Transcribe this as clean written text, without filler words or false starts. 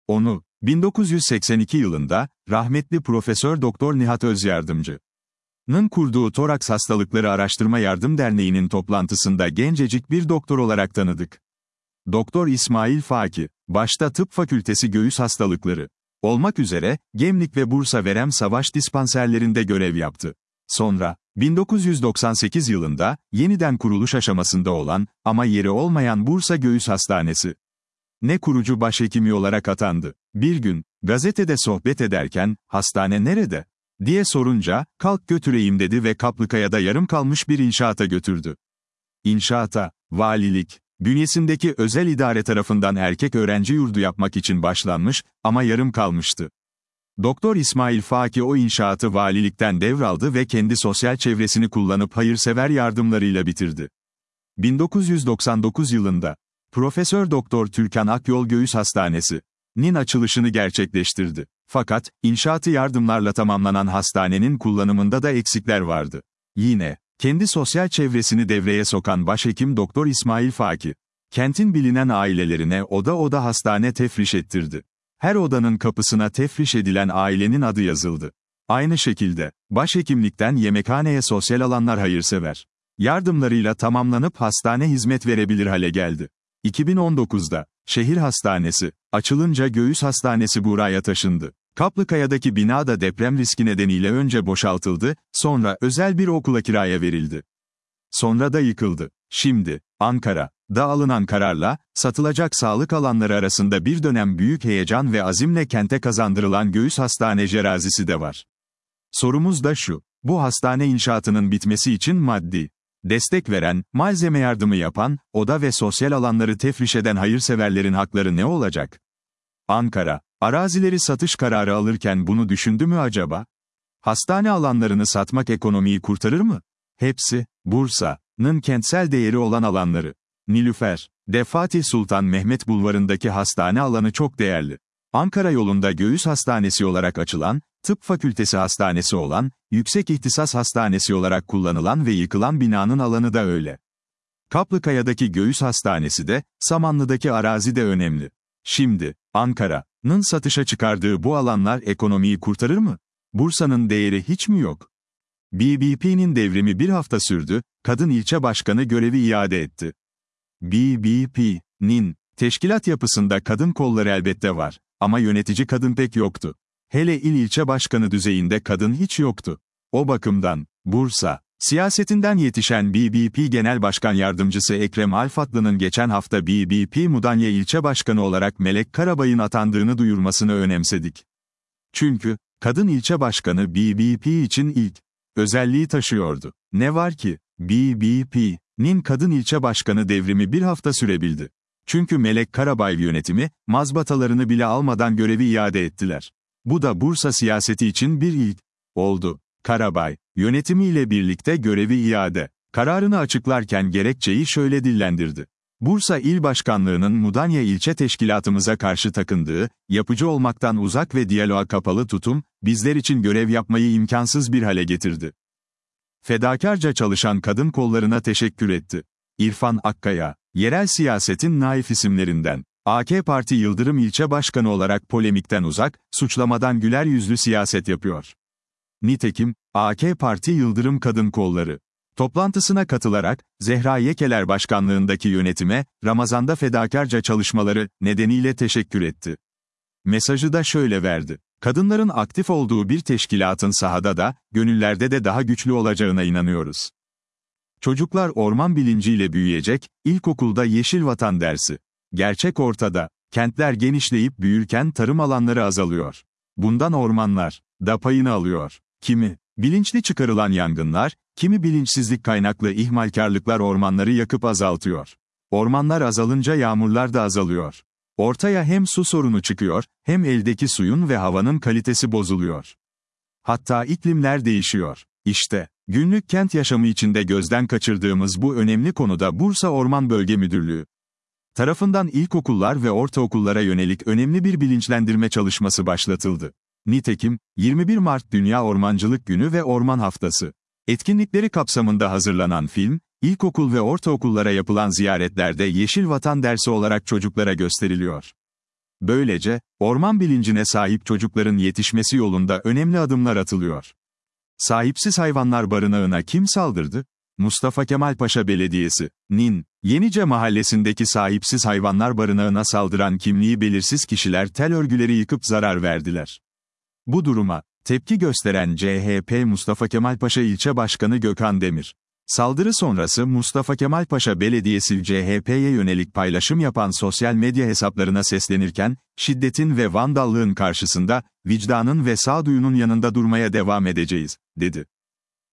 Onu, 1982 yılında, rahmetli Profesör Doktor Nihat Özyardımcı'nın kurduğu Toraks Hastalıkları Araştırma Yardım Derneği'nin toplantısında gencecik bir doktor olarak tanıdık. Doktor İsmail Faki, başta Tıp Fakültesi Göğüs Hastalıkları olmak üzere, Gemlik ve Bursa Verem Savaş dispanserlerinde görev yaptı. Sonra, 1998 yılında, yeniden kuruluş aşamasında olan, ama yeri olmayan Bursa Göğüs Hastanesi ne kurucu başhekimi olarak atandı. Bir gün, gazetede sohbet ederken, hastane nerede diye sorunca, kalk götüreyim dedi ve Kaplıkaya'da yarım kalmış bir inşaata götürdü. İnşaata, valilik, bünyesindeki özel idare tarafından erkek öğrenci yurdu yapmak için başlanmış, ama yarım kalmıştı. Doktor İsmail Faki o inşaatı valilikten devraldı ve kendi sosyal çevresini kullanıp hayırsever yardımlarıyla bitirdi. 1999 yılında, Profesör Doktor Türkan Akyol Göğüs Hastanesi'nin açılışını gerçekleştirdi. Fakat, inşaatı yardımlarla tamamlanan hastanenin kullanımında da eksikler vardı. Yine, kendi sosyal çevresini devreye sokan başhekim Doktor İsmail Faki, kentin bilinen ailelerine oda oda hastane tefriş ettirdi. Her odanın kapısına tefriş edilen ailenin adı yazıldı. Aynı şekilde, başhekimlikten yemekhaneye sosyal alanlar hayırsever yardımlarıyla tamamlanıp hastane hizmet verebilir hale geldi. 2019'da, şehir hastanesi, açılınca göğüs hastanesi buraya taşındı. Kaplıkaya'daki bina da deprem riski nedeniyle önce boşaltıldı, sonra özel bir okula kiraya verildi. Sonra da yıkıldı. Şimdi, Ankara'da alınan kararla, satılacak sağlık alanları arasında bir dönem büyük heyecan ve azimle kente kazandırılan göğüs hastane jerazisi de var. Sorumuz da şu, bu hastane inşaatının bitmesi için maddi destek veren, malzeme yardımı yapan, oda ve sosyal alanları tefriş eden hayırseverlerin hakları ne olacak? Ankara, arazileri satış kararı alırken bunu düşündü mü acaba? Hastane alanlarını satmak ekonomiyi kurtarır mı? Hepsi, Bursa'nın kentsel değeri olan alanları. Nilüfer'de Fatih Sultan Mehmet Bulvarı'ndaki hastane alanı çok değerli. Ankara yolunda göğüs hastanesi olarak açılan, Tıp Fakültesi Hastanesi olan, Yüksek İhtisas Hastanesi olarak kullanılan ve yıkılan binanın alanı da öyle. Kaplıkaya'daki göğüs hastanesi de, Samanlı'daki arazi de önemli. Şimdi, Ankara'nın satışa çıkardığı bu alanlar ekonomiyi kurtarır mı? Bursa'nın değeri hiç mi yok? BBP'nin devrimi bir hafta sürdü, kadın ilçe başkanı görevi iade etti. BBP'nin teşkilat yapısında kadın kolları elbette var, ama yönetici kadın pek yoktu. Hele il ilçe başkanı düzeyinde kadın hiç yoktu. O bakımdan, Bursa siyasetinden yetişen BBP Genel Başkan Yardımcısı Ekrem Alfatlı'nın geçen hafta BBP Mudanya İlçe Başkanı olarak Melek Karabay'ın atandığını duyurmasını önemsedik. Çünkü, kadın ilçe başkanı BBP için ilk özelliği taşıyordu. Ne var ki, BBP'nin kadın ilçe başkanı devrimi bir hafta sürebildi. Çünkü Melek Karabay yönetimi, mazbatalarını bile almadan görevi iade ettiler. Bu da Bursa siyaseti için bir ilk oldu. Karabay, yönetimiyle birlikte görevi iade kararını açıklarken gerekçeyi şöyle dillendirdi. Bursa İl Başkanlığı'nın Mudanya ilçe teşkilatımıza karşı takındığı, yapıcı olmaktan uzak ve diyaloğa kapalı tutum, bizler için görev yapmayı imkansız bir hale getirdi. Fedakarca çalışan kadın kollarına teşekkür etti. İrfan Akkaya, yerel siyasetin naif isimlerinden. AK Parti Yıldırım ilçe başkanı olarak polemikten uzak, suçlamadan güler yüzlü siyaset yapıyor. Nitekim, AK Parti Yıldırım Kadın Kolları toplantısına katılarak, Zehra Yekeler başkanlığındaki yönetime, Ramazan'da fedakarca çalışmaları nedeniyle teşekkür etti. Mesajı da şöyle verdi. Kadınların aktif olduğu bir teşkilatın sahada da, gönüllerde de daha güçlü olacağına inanıyoruz. Çocuklar orman bilinciyle büyüyecek, ilkokulda Yeşil Vatan dersi. Gerçek ortada, kentler genişleyip büyürken tarım alanları azalıyor. Bundan ormanlar da payını alıyor. Kimi bilinçli çıkarılan yangınlar, kimi bilinçsizlik kaynaklı ihmalkarlıklar ormanları yakıp azaltıyor. Ormanlar azalınca yağmurlar da azalıyor. Ortaya hem su sorunu çıkıyor, hem eldeki suyun ve havanın kalitesi bozuluyor. Hatta iklimler değişiyor. İşte, günlük kent yaşamı içinde gözden kaçırdığımız bu önemli konuda Bursa Orman Bölge Müdürlüğü tarafından ilkokullar ve ortaokullara yönelik önemli bir bilinçlendirme çalışması başlatıldı. Nitekim, 21 Mart Dünya Ormancılık Günü ve Orman Haftası etkinlikleri kapsamında hazırlanan film, ilkokul ve ortaokullara yapılan ziyaretlerde Yeşil Vatan dersi olarak çocuklara gösteriliyor. Böylece, orman bilincine sahip çocukların yetişmesi yolunda önemli adımlar atılıyor. Sahipsiz hayvanlar barınağına kim saldırdı? Mustafa Kemal Paşa Belediyesi'nin Yenice mahallesindeki sahipsiz hayvanlar barınağına saldıran kimliği belirsiz kişiler tel örgüleri yıkıp zarar verdiler. Bu duruma tepki gösteren CHP Mustafa Kemal Paşa İlçe Başkanı Gökhan Demir, saldırı sonrası Mustafa Kemal Paşa Belediyesi CHP'ye yönelik paylaşım yapan sosyal medya hesaplarına seslenirken, şiddetin ve vandallığın karşısında, vicdanın ve sağduyunun yanında durmaya devam edeceğiz, dedi.